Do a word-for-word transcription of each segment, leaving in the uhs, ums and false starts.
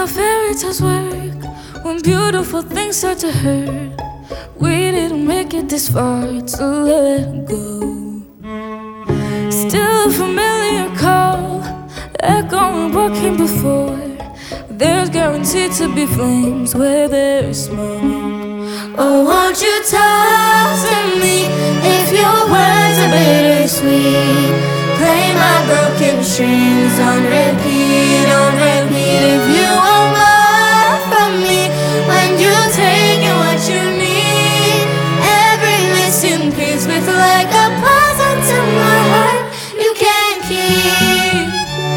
how fairy tales work. When beautiful things start to hurt, we didn't make it this far to let go. Still a familiar call, echoing what came before. There's guaranteed to be flames where there's smoke. Oh, won't you talk to me if your words are bittersweet? Play my broken strings on repeat, on repeat. If you want more from me, when you take in what you need, every missing piece with like a puzzle to my heart you can't keep.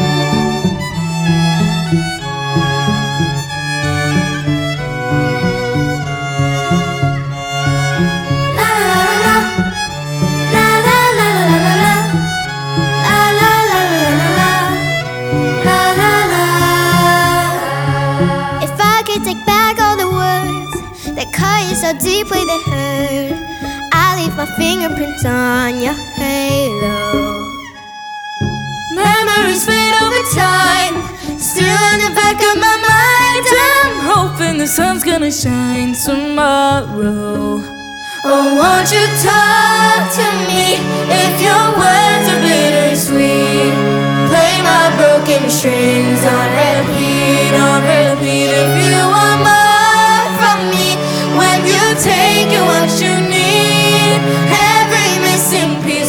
Take back all the words that cut you so deeply they hurt. I leave my fingerprints on your halo. Memories fade over time, still in the back of my mind. I'm hoping the sun's gonna shine tomorrow. Oh, won't you talk to me if your words are bittersweet? Play my broken strings on repeat, on repeat. If you want more from me, when you take in what you need, every missing piece